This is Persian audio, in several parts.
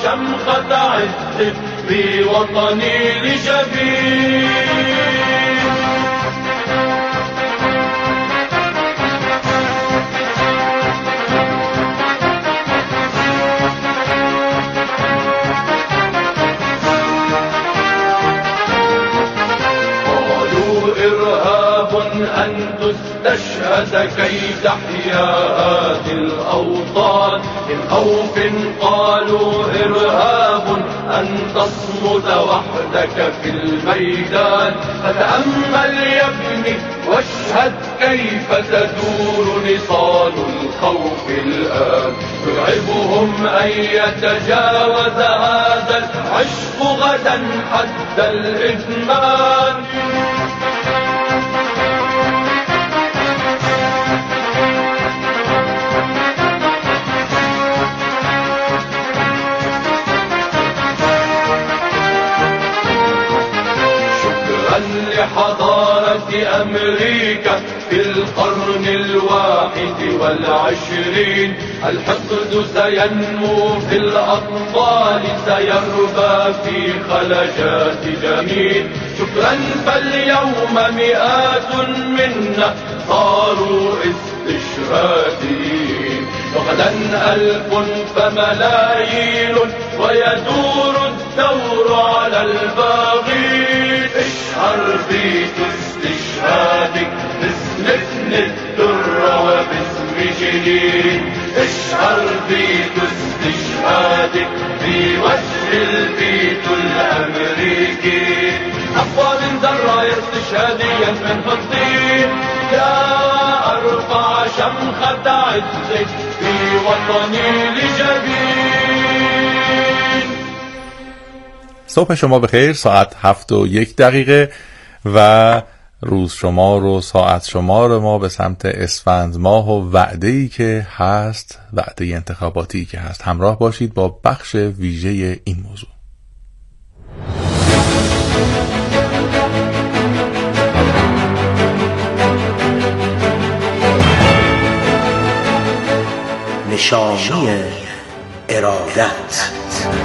شمخة عز في وطني لشبيب. أن تستشهد كي تحيا هذه الأوطان. من خوف قالوا إرهاب أن تصمد وحدك في الميدان. فتأمل يا ابني واشهد كيف تدور نصال الخوف الآن. يرعبهم أن يتجاوز هذا العشق غدا حد الإدمان. لحضارة أمريكا في القرن 21. الحقد سينمو في الأطفال، سيربى في خلجات جميل. شكرا فاليوم مئات منا صاروا استشهاديين، وغدا 1000 فملايين، ويدور الدور على الباغين. اشعر بيت استشهادك باسم ابن الدر وباسم جنين. اشعر بيت استشهادك في وجه البيت الأمريكي. أقوى من ذرة استشهاديا من فلسطين. يا أرفع شمخة عزك في وطني لجبين. صبح شما بخیر. ساعت 7:01 و روز شمار و ساعت شمار ما به سمت اسفند ماه و وعده‌ای که هست، وعده انتخاباتی که هست. همراه باشید با بخش ویژه این موضوع. نشانی ارادت.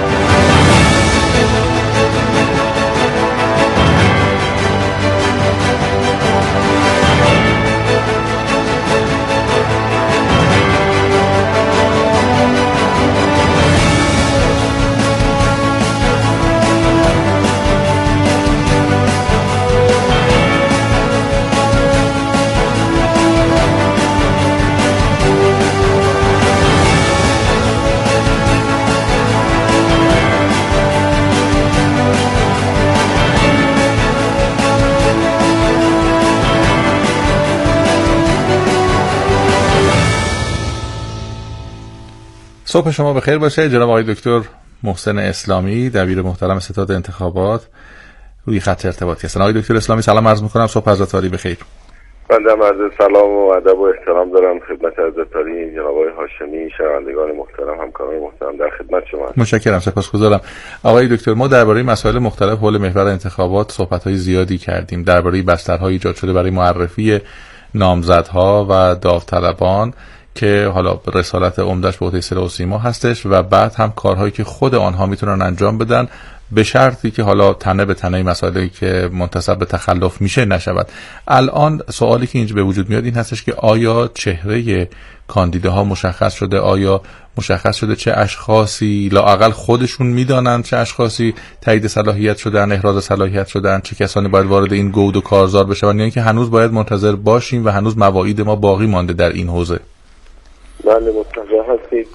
صبح شما بخیر باشه. جناب آقای دکتر محسن اسلامی، دبیر محترم ستاد انتخابات، روی خط ارتباطی هستن. آقای دکتر اسلامی سلام عرض میکنم. صبح حضرت بخیر. بنده عرض سلام و ادب و احترام دارم خدمت حضرت عالی جناب آقای هاشمی، شنوندگان محترم، همکاران محترم، در خدمت شما هستم. متشکرم، سپاسگزارم. آقای دکتر، ما درباره مسائل مختلف حول محور انتخابات صحبت‌های زیادی کردیم، درباره بسترهای ایجاد شده برای معرفی نامزدها و داوطلبان که حالا رسالت عمده‌اش به عهده صدا و سیما هستش، و بعد هم کارهایی که خود آنها میتونن انجام بدن به شرطی که حالا تنه به تنه مسائلی که منتسب به تخلف میشه نشود. الان سوالی که اینجا به وجود میاد این هستش که آیا چهره کاندیداها مشخص شده؟ آیا مشخص شده چه اشخاصی لااقل خودشون میدانند چه اشخاصی تایید صلاحیت شدن، احراز صلاحیت شدن، چه کسانی باید وارد این گود و کارزار بشن، یا اینکه هنوز باید منتظر باشیم و هنوز مواعید ما باقی مانده در این حوزه؟ بله، متوجه هستید.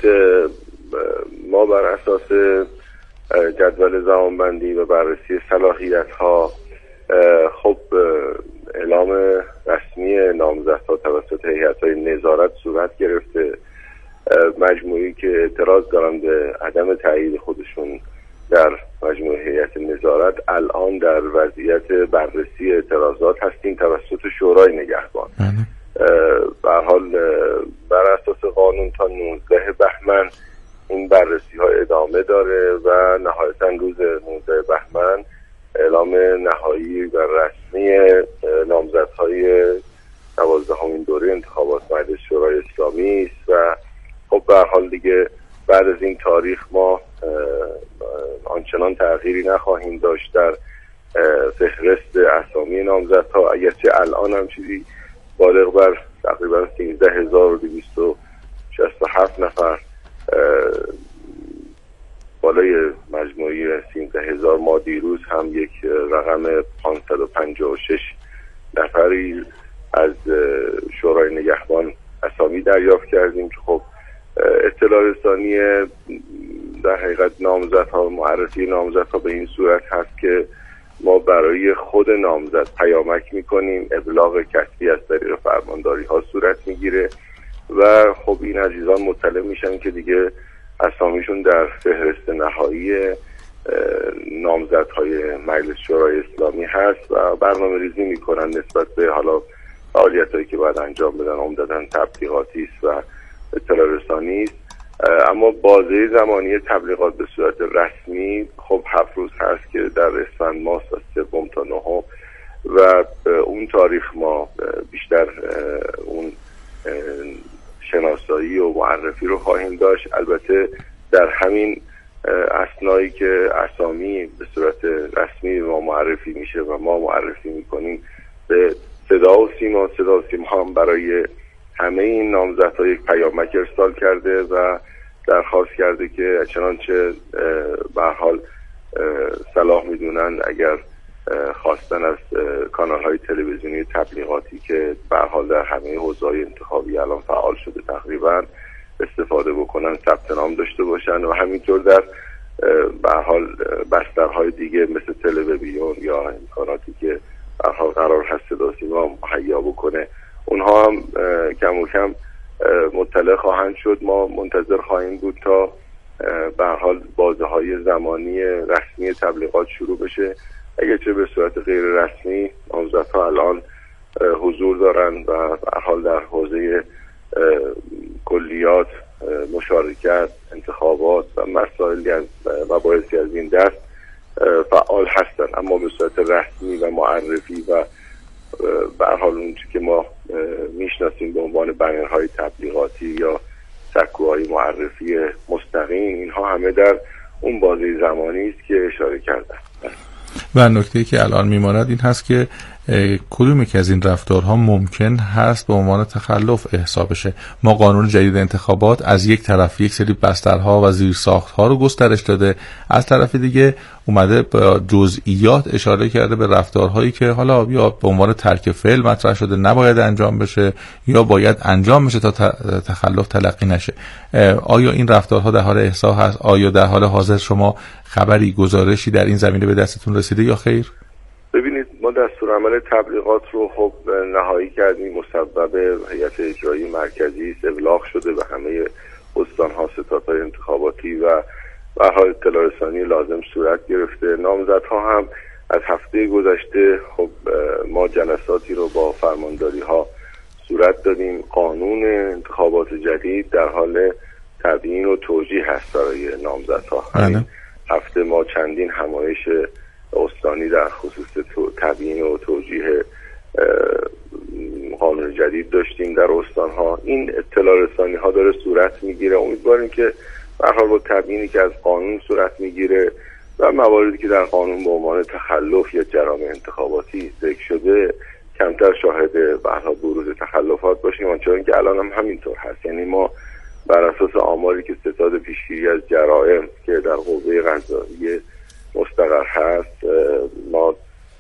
ما بر اساس جدول زمانبندی و بررسی صلاحیت ها خب اعلام رسمی نامزدها توسط هیئت‌های نظارت صورت گرفته. مجموعی که اعتراض دارن به عدم تایید خودشون در مجموعه هیئت نظارت الان در وضعیت بررسی اعتراضات هستیم توسط شورای نگهبان. به هر حال بر اساس قانون تا 19 بهمن این بررسی ها ادامه داره و نهایتا روز 19 بهمن اعلام نهایی و رسمی نامزدهای 12مین دوره انتخابات مجلس شورای اسلامی است و خب به هر حال دیگه بعد از این تاریخ ما آنچنان تغییری نخواهیم داشت در فهرست اسامی نامزدها، اگرچه الان هم چیزی بالغ بر تقریبا 13267 نفر بالای مجموعی 13000 ما دیروز هم یک رقم 556 نفری از شورای نگهبان اسامی دریافت کردیم که خب اطلاع رسانی در حقیقت نامزدها، معرفی نامزدها به این صورت هست که ما برای خود نامزد پیامک میکنیم، ابلاغ کتبی از طریق فرمانداری ها صورت میگیره و خب این عزیزان مطلع میشن که دیگه اسامیشون در فهرست نهایی نامزدهای مجلس شورای اسلامی هست و برنامه ریزی میکنن نسبت به حالا فعالیتایی که باید انجام بدن. عمدتاً تبلیغاتی است و اطلاع رسانی است، اما بازه زمانی تبلیغات به صورت رسمی خب 7 روز هست که در اسفند ماست، از 3 تا 9 و اون تاریخ ما بیشتر اون شناسایی و معرفی رو خواهیم داشت. البته در همین اثنایی که اسامی به صورت رسمی ما معرفی میشه و ما معرفی میکنیم به صدا و سیما هم برای همه این نامزدها یک پیامک ارسال کرده و درخواست کرده که چنانچه به هر حال صلاح میدونن اگر خواستن از کانال‌های تلویزیونی تبلیغاتی که به هر حال در همه حوزه‌های انتخابی الان فعال شده تقریبا استفاده بکنن، ثبت نام داشته باشن و همینطور در به هر حال بسترهای دیگه مثل تلویزیون یا امکاناتی که به هر حال قرار هست صدا و سیما مهیا بکنه اونها هم کم و کم مطلع خواهند شد. ما منتظر خواهیم بود تا به هر حال بازه‌های زمانی رسمی تبلیغات شروع بشه. اگرچه به صورت غیر رسمی نامزدها الان حضور دارن و به هر حال در حوزه کلیات، مشارکت، انتخابات و مسائلی از مباحثی از این دست فعال هستن، اما به صورت رسمی و معرفی و به هر حال اون چیزی که ما میشناسیم به عنوان بنرهای تبلیغاتی یا سکوهای معرفی مستقیم، اینها همه در اون بازه زمانی است که اشاره کردم. و نکته‌ای که الان میماند این هست که کدومی که از این رفتارها ممکن هست به عنوان تخلف احساب بشه. ما قانون جدید انتخابات از یک طرف یک سری بسترها و زیرساختها رو گسترش داده، از طرف دیگه اومده به جزئیات اشاره کرده به رفتارهایی که حالا یا به عنوان ترک فعل مطرح شده نباید انجام بشه یا باید انجام بشه تا تخلف تلقی نشه. آیا این رفتارها در حال احصا هست؟ آیا در حال حاضر شما خبری، گزارشی در این زمینه به دستتون رسیده یا خیر؟ ببینید، ما دستورالعمل تبلیغات رو خب نهایی کردیم، مصوب هیئت اجرایی مرکزی ابلاغ شده به همه استان‌ها، ستادهای انتخاباتی و به هر حال اطلاع رسانی لازم صورت گرفته. نامزدها هم از هفته گذشته خب ما جلساتی رو با فرمانداری‌ها صورت دادیم. قانون انتخابات جدید در حال تبیین و توجیه هست برای نامزدها. همین هفته ما چندین همایش استانی در خصوص تبیین و توجیه قانون جدید داشتیم در استان‌ها. این اطلاع رسانی ها داره صورت میگیره. امیدواریم که به هر حال با تبیینی که از قانون صورت میگیره و مواردی که در قانون به عنوان تخلف یا جرائم انتخاباتی ذکر شده کمتر شاهد به هر حال بروز تخلفات باشیم، آنچنان که الان هم همینطور هست. یعنی ما بر اساس آماری که ستاد پیشگیری از جرائم که در قوه قضاییه مستقر هست، ما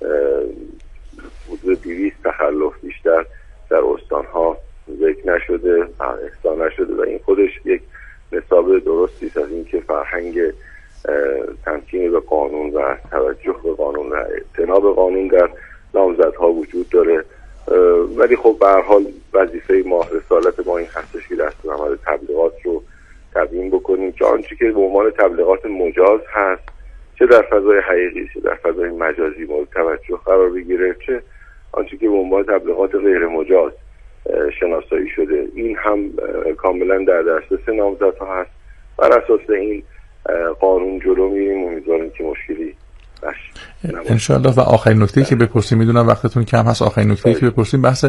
حدود 200 تخلف بیشتر در استانها ذکر نشده، احصا نشده و این خودش یک نسبت درستی است از اینکه فرهنگ تمکین به قانون و توجه به قانون و اعتنا به قانون در نامزدها وجود داره. ولی خب به هر حال وظیفه ما، رسالت ما این هستش که دستورالعمل تبلیغات رو تبیین بکنیم که آنچه که به عنوان تبلیغات مجاز هست، چه در فضای حقیقی چه در فضای مجازی مورد توجه قرار بگیره، چه آنچه که به عنوان تبلیغات غیر مجاز شناسایی شده، این هم کاملا در دسترس نامزدها هست. بر اساس این قانون جلو میریم. امیدواریم که مشکلی نشه انشاءالله. و آخرین نکته‌ای که بپرسیم، میدونم وقتتون کم هست، آخرین نکته‌ای که بپرسیم بحث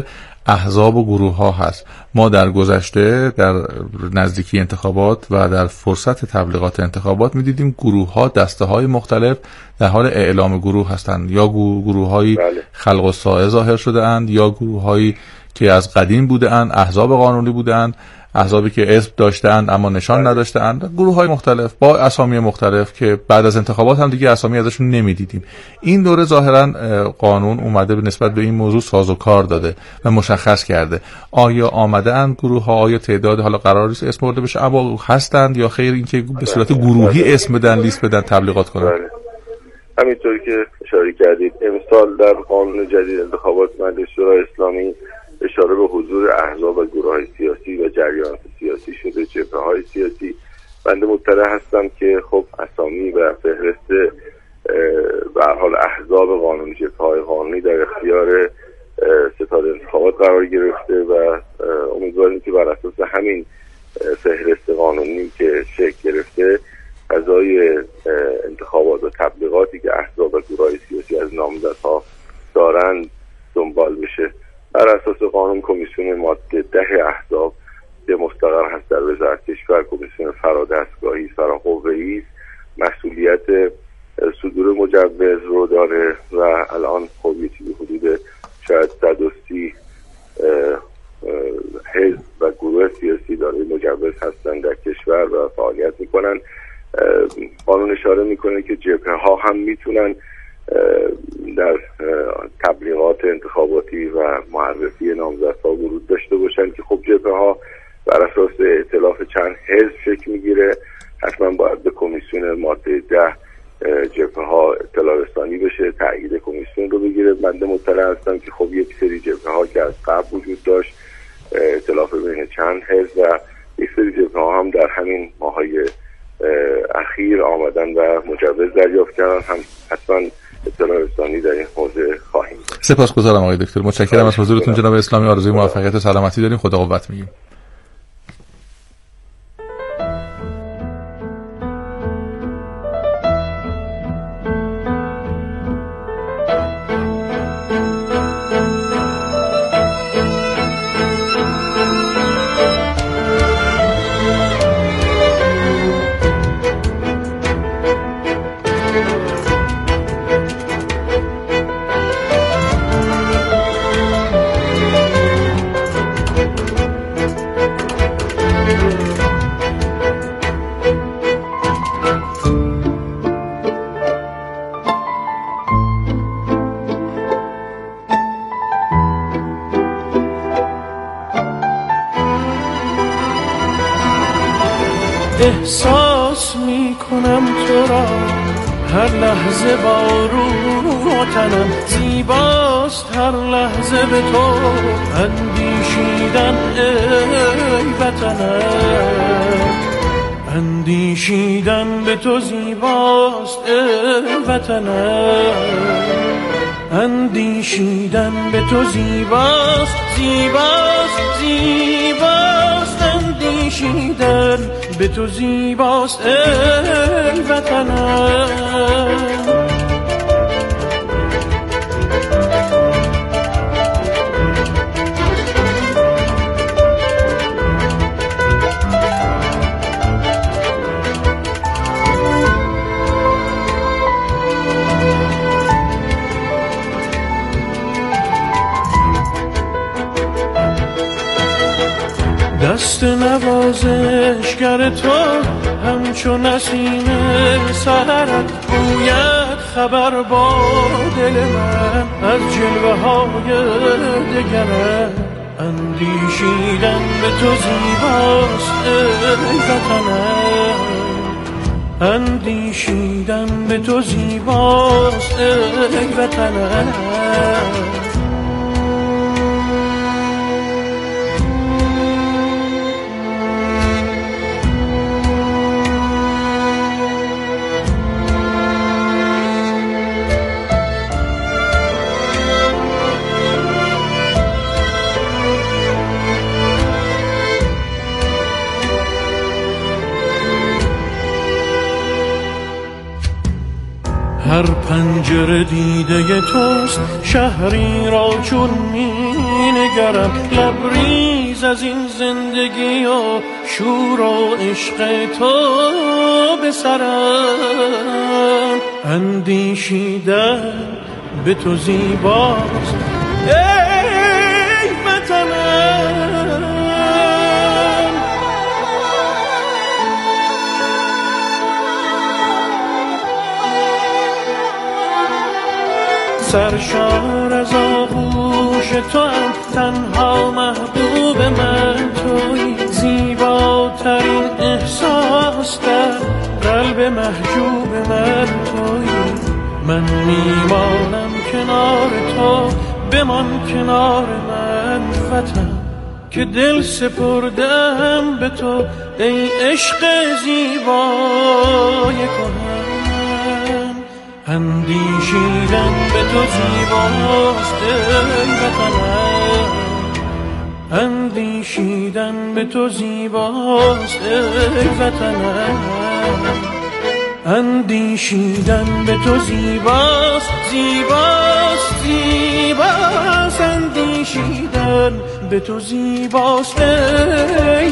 احزاب و گروه ها هست. ما در گذشته در نزدیکی انتخابات و در فرصت تبلیغات انتخابات میدیدیم گروه ها، دسته های مختلف در حال اعلام گروه هستند، یا گروه های خلق الساعه ظاهر شده اند، یا گروه هایی که از قدیم بوده اند، احزاب قانونی بوده اند، احزابی که اسم داشتند اما نشان نداشتند، گروه های مختلف با اسامی مختلف که بعد از انتخابات هم دیگه اسامی ازشون نمیدیدیم. این دوره ظاهرا قانون اومده به نسبت به این موضوع سازوکار داده و مشخص کرده. آیا آمده اند گروه ها، آیا تعداد حالا قرار نیست اسم برده بشه اما هستند یا خیر اینکه به صورت گروهی اسم بدن، لیست بدن، تبلیغات کنن؟ همینطوری که اشاره کردید امسال در قانون جدید انتخابات مجلس شورای اسلامی اشاره به حضور احزاب و گروه‌های سیاسی و جریانات سیاسی شده، جبهه‌های سیاسی. بنده مطلع هستم که خب اسامی و فهرست به هر حال احزاب قانونی، جبهه‌های قانونی در اختیار ستاد انتخابات قرار گرفته و امیدواریم که بر اساس همین فهرست قانونی که شکل گرفته قضای انتخابات و تبلیغاتی که احزاب و گروه‌های سیاسی از نامزدها دارند دنبال بشه. بر اساس قانون کمیسیون ماده 10 احزاب که مستقر هست در وزارت کشور، کمیسیون فرادستگاهی فراقوه‌ای است، مسئولیت صدور مجوز رو داره و الان خب یه چیزی حدود شاید 130 حزب و گروه سیاسی داره مجوز هستن در کشور و فعالیت میکنن. قانون اشاره میکنه که جبهه ها هم میتونن در تبلیغات انتخاباتی و معرفی نامزدها ورود داشته باشن که خب جبهه ها بر اساس ائتلاف چند حزب شکل میگیره. حتما باید به کمیسیون ماده 10 جبهه ها اطلاع رسانی بشه، تأیید کمیسیون رو بگیره. بنده مطلع هستم که خب یک سری جبهه ها که از قبل وجود داشت، ائتلاف بین چند حزب و یک سری جبهه ها هم در همین ماهای اخیر آمدن و مجوز دریافت کردن، هم حتما اطلاع رسانی در این حوزه خواهیم. سپاسگزارم آقای دکتر، متشکرم از حضورتون جناب اسلامی. آرزوی موفقیت و سلامتی داریم. خدا قوت میگیم. احساس میکنم تو را هر لحظه بارون تنم، زیباست هر لحظه به تو اندیشیدن ای وطنم، اندیشیدن به تو زیباست ای وطنم، اندیشیدن به تو زیباست، زیباست، زیباست، اندیشیدن به تو زیباست ای وطنم. دست نوازشگر تو همچو نسیم سحرت گوید خبر با دل من از جلوه های دگرت، اندیشیدن به تو زیباست ای وطنم، اندیشیدن به تو زیباست ای وطنم. هر پنجره دیده توست، شهری را چون می نگرم، لبریز از این زندگی و شور و عشق تو به سرم. اندیشیدن به تو زیباست ای وطنم، سرشار از آغوش تو هم، تنها محبوب من تویی، زیباترین احساس در قلب محجوب من تویی. من میمانم کنار تو، بمان کنار من وطن، که دل سپردم به تو ای عشق زیبای کهن. اندیشیدن به تو زیباست ای وطنم، اندیشیدن به تو زیباست ای وطنم، اندیشیدن به تو زیباست، زیباست، زیباست، اندیشیدن به تو زیباست ای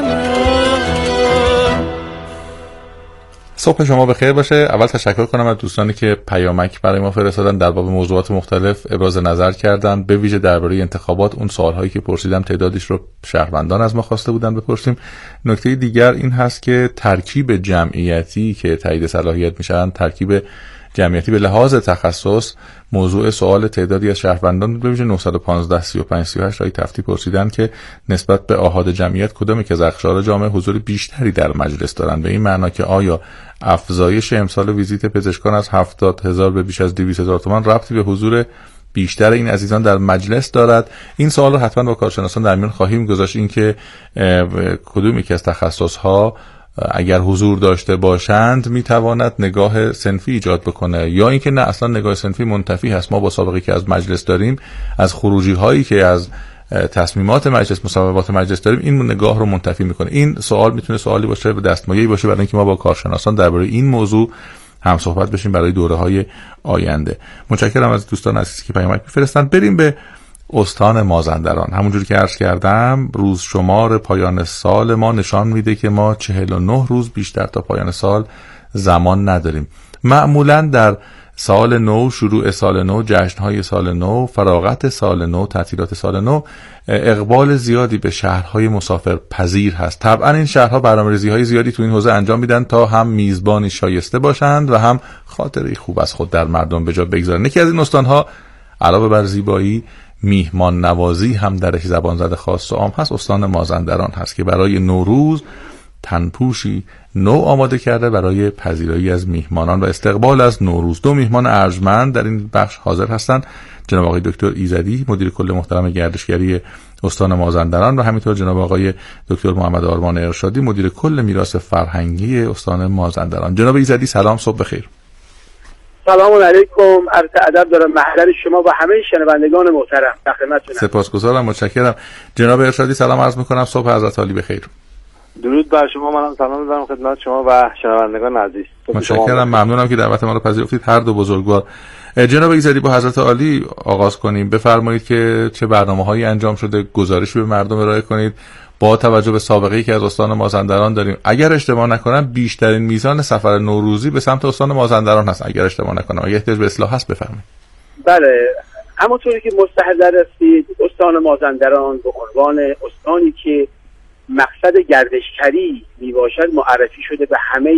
وطنم. صبح شما بخیر باشه. اول تشکر کنم از دوستانی که پیامک برای ما فرستادن، در باب موضوعات مختلف ابراز نظر کردن، به ویژه درباره انتخابات. اون سوالهایی که پرسیدم تعدادش رو شهروندان از ما خواسته بودن بپرسیم. نکته دیگر این هست که ترکیب جمعیتی که تایید صلاحیت میشن، ترکیب جمعیتی به لحاظ تخصص، موضوع سوال تعدادی از شهروندان، به ویژه 915 35 38 رای تفتی پرسیدن که نسبت به آحاد جمعیت کدامی که از اقشار جامعه حضور بیشتری در مجلس دارن، به این معنا که آیا افزایش امسال ویزیت پزشکان از 70,000 به بیش از 200,000 تومان ربطی به حضور بیشتر این عزیزان در مجلس دارد. این سوال رو حتما با کارشناسان در میان خواهیم گذاشت، این که کدومی که از تخصص‌ها اگر حضور داشته باشند میتواند نگاه صنفی ایجاد بکنه، یا اینکه نه اصلا نگاه صنفی منتفی هست. ما با سابقه که از مجلس داریم، از خروجی هایی که از تصمیمات مجلس، مصوبات مجلس داریم، این نگاه رو منتفی میکنه. این سوال میتونه سوالی باشه به دستمایه‌ای باشه برای اینکه ما با کارشناسان درباره این موضوع هم صحبت بشیم برای دوره‌های آینده. متشکرم از دوستان عزیزی که پیامک میفرستن. بریم به استان مازندران. همونجوری که عرض کردم، روز شمار پایان سال ما نشان میده که ما 49 روز بیشتر تا پایان سال زمان نداریم. معمولا در سال نو، شروع سال نو، جشن‌های سال نو، فراغت سال نو، تعطیلات سال نو، اقبال زیادی به شهرهای مسافر پذیر هست. طبعا این شهرها برنامه‌ریزی‌های زیادی تو این حوزه انجام میدن تا هم میزبانی شایسته باشند و هم خاطره خوب از خود در مردم به جا بگذارن. یکی از این استان‌ها علاوه بر زیبایی، میهمان نوازی هم درش زبان زده خاص و عام هست، استان مازندران هست که برای نوروز تنپوشی نو آماده کرده برای پذیرایی از میهمانان و استقبال از نوروز. دو میهمان ارجمند در این بخش حاضر هستند، جناب آقای دکتر ایزدی، مدیر کل محترم گردشگری استان مازندران، و همینطور جناب آقای دکتر محمد آرمان ارشادی، مدیر کل میراث فرهنگی استان مازندران. جناب ایزدی سلام، صبح بخیر. سلام علیکم، عرض ادب دارم محضر شما و همه شنوندگان محترم، در خدمتتونم. سپاسگزارم، متشکرم. جناب ارشادی سلام عرض میکنم، صبح حضرت عالی بخیر. درود بر شما، منم سلام می‌برم خدمت شما و شنوندگان عزیز. متشکرم، ممنونم که دعوت ما رو پذیرفتید، هر دو بزرگوار. جناب ایزدی، با حضرت عالی آغاز کنیم. بفرمایید که چه برنامه‌هایی انجام شده، گزارشی به مردم ارائه کنید با توجه به سابقه‌ای که از استان مازندران داریم. اگر اشتباه نکنم بیشترین میزان سفر نوروزی به سمت استان مازندران هست، اگر اشتباه نکنم. اگه احتیاج به اصلاح هست بفرمایید. بله، همونطوری که مستحضر هستید، استان مازندران به عنوان استانی که مقصد گردشگری میباشد معرفی شده به همه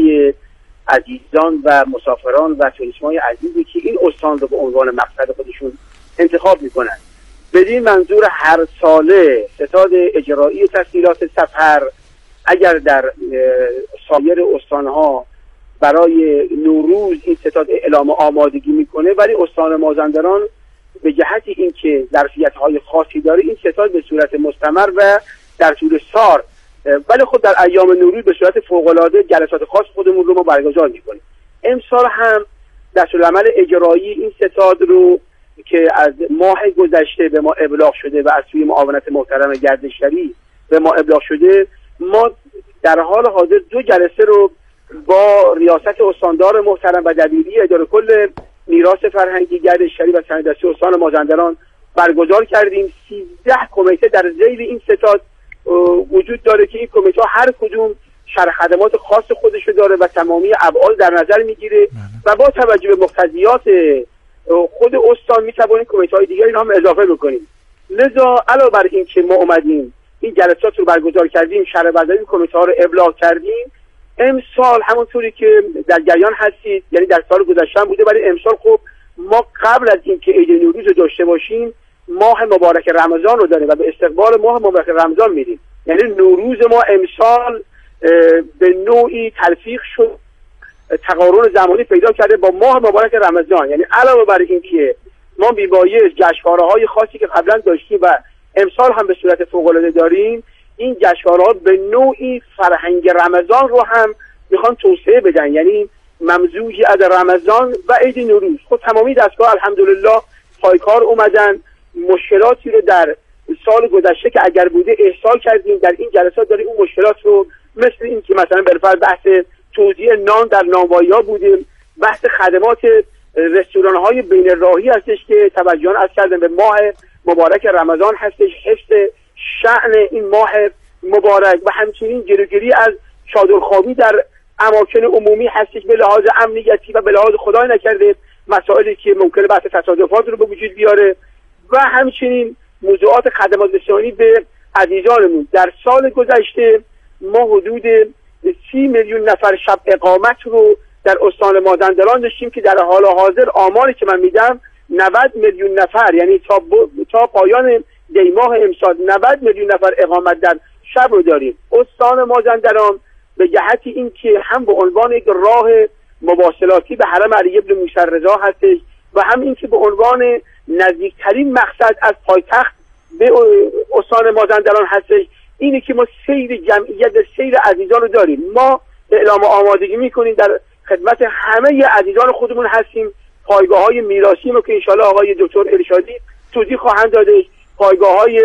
عزیزان و مسافران و توریست‌های عزیزی که این استان رو به عنوان مقصد خودشون انتخاب میکنند. بدین منظور هر ساله ستاد اجرایی تسهیلات سفر اگر در سایر استانها برای نوروز این ستاد اعلام آمادگی میکنه، ولی استان مازندران به جهت اینکه ظرفیت‌های خاصی داره این ستاد به صورت مستمر و در طول سال، ولی خود در ایام نوروز به صورت فوق‌العاده جلسات خاص خودمون رو ما برگزار می‌کنیم. امسال هم دستورالعمل اجرایی این ستاد رو که از ماه گذشته به ما ابلاغ شده و از سوی معاونت محترم گردشگری به ما ابلاغ شده، ما در حال حاضر 2 جلسه رو با ریاست استاندار محترم و دبیری اداره کل میراث فرهنگی گردشگری و صنعت‌دستی استان مازندران برگزار کردیم. 13 کمیته در ذیل این ستاد وجود داره که این کمیته هر کدوم شرح خدمات خاص خودشو داره و تمامی ابعاد در نظر میگیره و با توجه به مقتضیات خود استان میتوانیم کمیته‌های دیگری هم اضافه بکنیم. لذا علاوه بر این که ما اومدیم این جلسات رو برگزار کردیم، شرح وضعی کمیته‌ها رو ابلاغ کردیم، امسال همونطوری که در جریان هستید، یعنی در سال گذشته بوده، ولی امسال خب ما قبل از اینکه عید نوروز رو داشته باشیم ماه مبارک رمضان رو داریم و به استقبال ماه مبارک رمضان میریم. یعنی نوروز ما امسال به نوعی تلفیق شد، تقارن زمانی پیدا کرده با ماه مبارک رمضان. یعنی علاوه بر این که ما بی‌بایه جشنواره‌های خاصی که قبلا داشتیم و امسال هم به صورت فوق‌العاده داریم، این جشنواره‌ها به نوعی فرهنگ رمضان رو هم میخوان توسعه بدن، یعنی ممزوجی از رمضان و عید نوروز. خب تمامی دستگاه الحمدلله پایکار اومدن، مشکلاتی رو در سال گذشته که اگر بوده احصال کردیم، در این جلسات داریم اون مشکلات رو، مثل این که مثلا بالفرض بحث توزیع نان در نانوایی‌ها بودیم، بحث خدمات رستوران‌های بین راهی هستش که توجهان از کردن به ماه مبارک رمضان هستش، حفظ شأن این ماه مبارک و همچنین جلوگیری از چادرخوابی در اماکن عمومی هستش به لحاظ امنیتی و به لحاظ خدای نکرده مسائلی که ممکنه بحث تصادفات رو به وجود بیاره و همچنین موضوعات خدمات رسانی به عزیزانمون. در سال گذشته ما حدود 30 میلیون نفر شب اقامت رو در استان مازندران داشتیم که در حال حاضر آماری که من میدم 90 میلیون نفر، یعنی تا پایان دیماه امسال 90 میلیون نفر اقامت در شب رو داریم. استان مازندران به جهت این که هم به عنوان یک راه مواصلاتی به حرم علی ابن موسی رضا هستش و هم این که به عنوان نزدیکترین مقصد از پایتخت به استان مازندران هستش، اینه که ما سیر جمعیت، سیر عزیزان رو داریم. ما اعلام آمادگی میکنیم، در خدمت همه عزیزان خودمون هستیم. پایگاه‌های میراثی ما که انشالله آقای دکتر ارشادی توضیح خواهند دادش، پایگاه‌های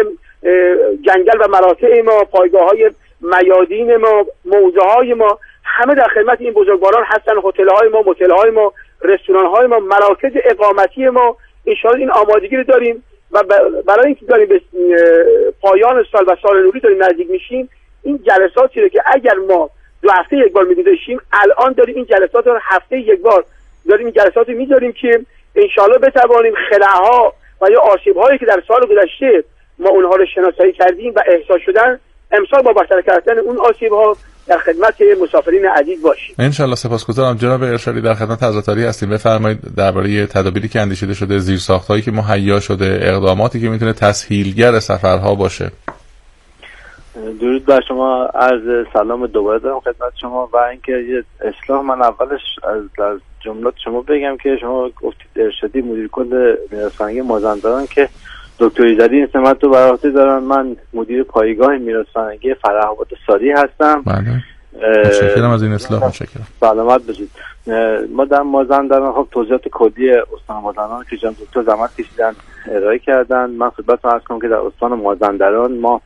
جنگل و مراتع ما، پایگاه‌های میادین ما، موضع‌های ما، همه در خدمت این بزرگواران هستن. هتل‌های ما، موتل‌های ما، رستوران‌های ما، مراکز اقامتی ما، انشالله این آمادگی رو داریم و برای اینکه داریم به پایان سال و سال نوری داریم نزدیک میشیم، این جلساتی رو که اگر ما 2 هفته یک بار می‌گذاشتیم، الان داریم این جلسات رو هفته یک بار داریم این جلسات رو می‌ذاریم که انشالله بتوانیم خلأها و یا آسیب‌هایی که در سال گذشته ما اونها رو شناسایی کردیم و احساس شدن، امسال با برطرف کردن اون آسیب‌ها در خدمت مسافرین عزیز باشیم. انشالله. سپاسگزارم جناب ارشادی، در خدمت حضرت عالی هستیم. بفرمایید درباره تدابیری که اندیشیده شده، زیرساخت‌هایی که مهیا شده، اقداماتی که میتونه تسهیلگر سفرها باشه. درود بر شما، عرض سلام دوباره دارم خدمت شما و اینکه یه اصلاح من اولش از جملات شما بگم که شما گفتید ارشادی مدیر کل میراث فرهنگی مازندران که دکتر ایزدی این سمت رو بر عهده دارن. من مدیر پایگاه میراث فرهنگی فره‌آباد ساری هستم. بله. متشکرم از این اصلاح. متشکرم. سلامت باشید. ما در مازندران خب توضیحات کلی استان مازندران که جناب دکتر زحمت کشیدن ارائه کردن. من خدمتتون عرض کنم که در استان مازندران ما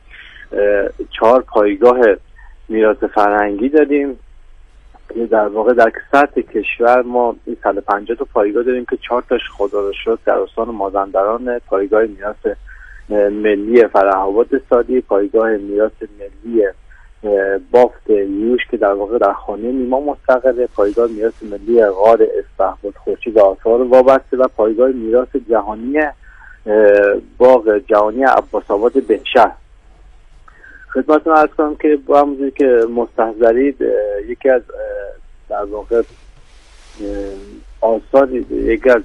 4 پایگاه میراث فرهنگی داریم. در واقع در سطح کشور ما 150 تا پایگاه داریم که 4 تاش خدا رو شکر در استان مازندران: پایگاه میراث ملی فره‌آباد ساری، پایگاه میراث ملی بافت یوش که در واقع در خانه نیما مستقره، پایگاه میراث ملی غار اسفهباد خورشید و آثار وابسته و پایگاه میراث جهانی باغ جهانی عباس‌آباد بهشهر. خدمتتون عرض کنم که با همونجوری که مستحضرید یکی از در واقع آثار، یکی از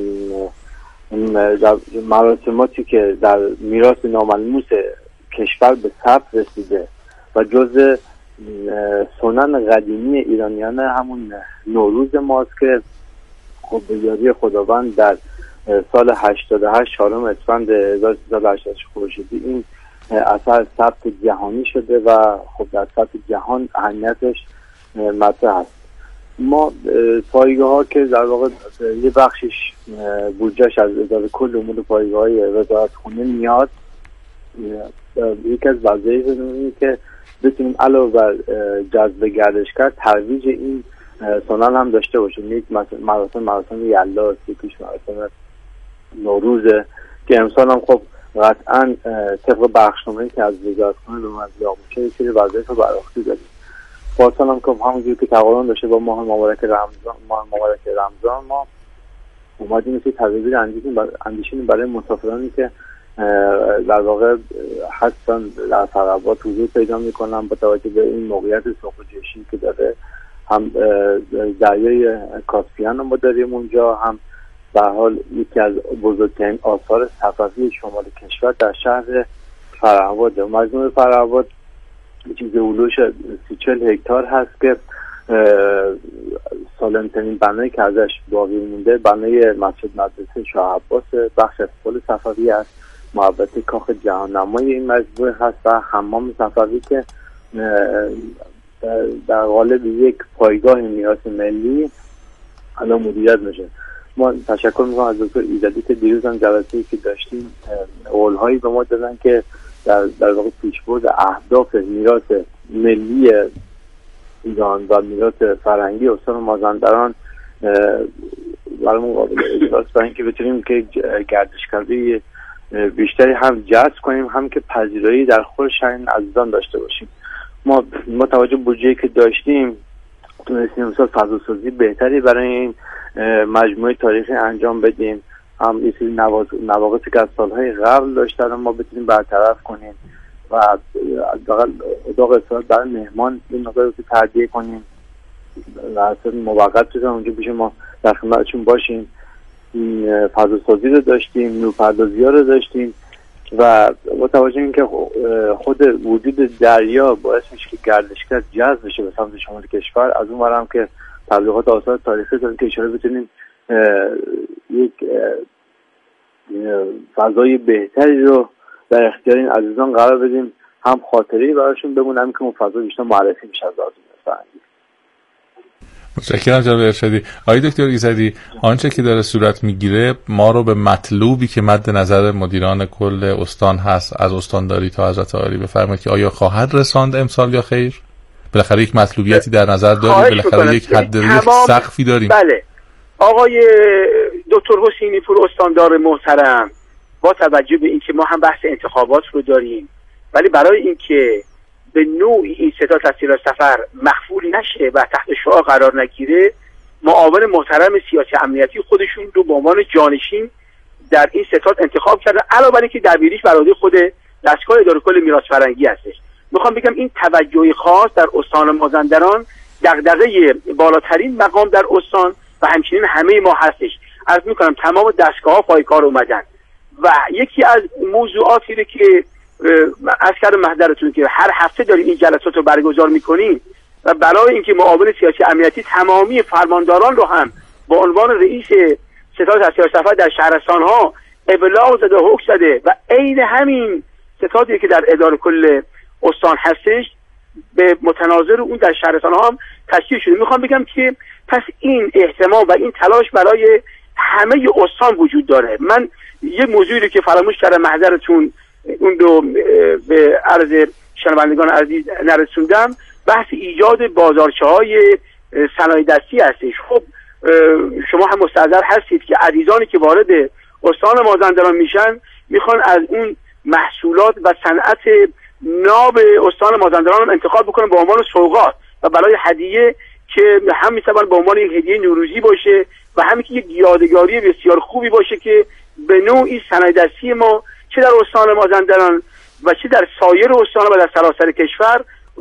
مراسماتی که در میراث ناملموس کشور به ثبت رسیده و جزء سنن قدیمی ایرانیان همون نوروز ماست که خب به یاری خداوند در سال 88 4 اسفند 1388 خورشیدی این اثر ثبت جهانی شده و خب در سطح جهان اهمیتش مطرح است. ما پایگاه ها که در واقع یه بخشش بودجهش از اداره کل امور پایگاه های وزارت خونه میاد یکی از وظایف اینه که بتونیم علاوه بر جذب گردشگر ترویج این سنن هم داشته باشیم. یک مراسم یلاست، یکیش مراسم نوروزه که امسال هم خب قطعا طبق بخشنامه‌ای که از وزارتخانه به ما اعلام میشه یه سری وظایف رو بر عهده داریم. پارسال هم که همونجوری که تقارن داشته با ماه مبارک رمضان ما اومدیم مثل تدابیر اندیشیم برای مسافرانی که در واقع هستن در فراوات حضور پیدا میکنن با توجه به این موقعیت سوق جوشی که داره، هم دریای کاسپیان ما داریم اونجا، هم به حال یکی از بزرگترین آثار صفوی شمال کشور در شهر فرهاد. مجموعه فرهاد چیز اولوش 30-40 هکتار هست که سالمترین بنایی که ازش باقی مونده بنای مسجد مدرسه شاه عباس، بخش از پل صفوی است، محوطه کاخ جهاننمای این مجموعه هست و حمام صفوی که در قالب یک پایگاه میراث ملی الان مدیریت میشه. ما تشکر میکنم از دکتر ایزدی که دیروز هم جلسه‌ای که داشتیم قول‌هایی به ما دادن که در واقع پیشبرد اهداف میراث ملی ایران و میراث فرهنگی استان مازندران برامون قابل اجراست، برای اینکه بتونیم که گردشگری بیشتری هم جذب کنیم، هم که پذیرایی در خور شهر عزیزان داشته باشیم. ما توجه بودجه‌ای که داشتیم تونستیم امسال فضاسازی بهتری برای این مجموعه تاریخی انجام بدیم، هم یه سری نواقصی که از سالهای قبل داشتن ما بتونیم برطرف کنیم و حداقل اتاق استراحت برای مهمان این مقدار رو تعدیه کنیم و اصلا موقت بزنیم اونجا پیش ما در خدمتشون باشیم. فضاسازی رو داشتیم، نورپردازی ها رو داشتیم و با توجه این که خود وجود دریا باعث میشه که گردشگر جذب بشه به سمت شمال کشور، از اون برم که تبلیغات آثار تاریخی داریم که اشاره بتونیم یک فضای بهتری رو در اختیار این عزیزان قرار بدیم، هم خاطری براشون بمونه، هم که اون فضا بیشتر معرفی میشه از آزمون فرهنگی. متشکرم جناب ارشادی. آقای دکتر ایزدی، آنچه که داره صورت میگیره ما رو به مطلوبی که مد نظر مدیران کل استان هست از استانداری تا حضرت عالی بفرمایید که آیا خواهد رساند امسال یا خیر؟ بالاخره یک مطلوبیتی در نظر داریم، بالاخره یک حد سقفی داریم. بله آقای دکتر حسینی پور استاندار محترم، با توجه به اینکه ما هم بحث انتخابات رو داریم، ولی برای اینکه به نوعی این ستاد تسهیلات سفر مخفول نشه و تحت شعاع قرار نگیره، معاون محترم سیاسی امنیتی خودشون رو به عنوان جانشین در این ستاد انتخاب کردن، علاوه بر اینکه دبیریش بر عهده خود دستگاه اداره کل میراث فرهنگی هستش. میخوام بگم این توجهی خاص در استان مازندران دغدغه بالاترین مقام در استان و همچنین همه ما هستش. عرض میکنم تمام دستگاه‌ها پای کار اومدن و یکی از موضوعاتی که از کردم محضرتون که هر هفته داریم این جلسات رو برگزار میکنیم و برای اینکه معاون سیاسی امنیتی تمامی فرمانداران رو هم با عنوان رئیس ستاد تسهیلات سفر در شهرستان ها ابلاغ زده و حکم زده و عین همین ستادی که در اداره کل استان هستش به متناظر اون در شهرستان ها هم تشکیل شده. میخوام بگم که پس این اهتمام و این تلاش برای همه استان وجود داره. من یه موضوعی رو که فراموش کردم محضرتون اون رو به عرض شنوندگان عزیز نرسوندم، بحث ایجاد بازارچه‌های صنایع دستی هستش. خب شما هم مستحضر هستید که عزیزانی که وارد استان مازندران میشن میخوان از اون محصولات و صنعت ناب استان مازندران هم انتخاب بکنن به عنوان سوغات و برای هدیه که هم میتوان به عنوان یک هدیه نوروزی باشه و همین که یک یادگاری بسیار خوبی باشه که به نوعی صنایع دستی ما چه در استان مازندران و چه در سایر استان و در سراسر کشور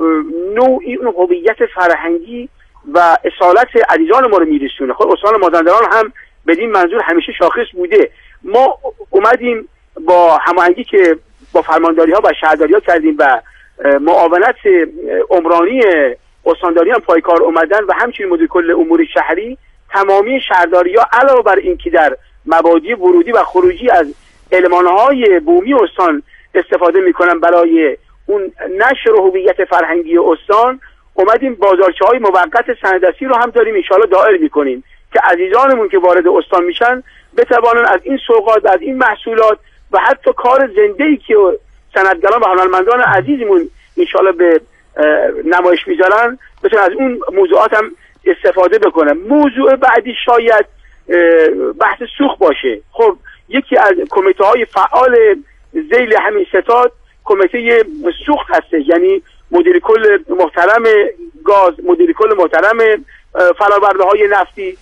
نوعی اون هویت فرهنگی و اصالت عزیزان ما رو میرسونه. خب استان مازندران هم بدین منظور همیشه شاخص بوده. ما اومدیم با هماهنگی که با فرمانداری ها و شهرداری ها کردیم و معاونت عمرانی استانداری هم پای کار اومدن و همچنین مدیر کل امور شهری تمامی شهرداری ها علاوه بر اینکه در مبادی ورودی و خروجی از المانهای بومی استان استفاده میکنن برای اون نشر و هویت فرهنگی استان، اومدیم بازارچه‌های موقت صنعتی رو هم داریم انشالله دائر میکنیم که عزیزانمون که وارد استان میشن بتوانن از این سوغات، از این محصولات و حتی کار زنده‌ای که سندگران و هنرمندان عزیزمون انشالله به نمایش میذارن بتونن از اون موضوعات هم استفاده بکنن. موضوع بعدی شاید بحث سوخت باشه. خب یکی از کمیته های فعال ذیل همین ستاد کمیته سوخت هسته، یعنی مدیر کل محترم گاز، مدیر کل محترم فناورده های نفتی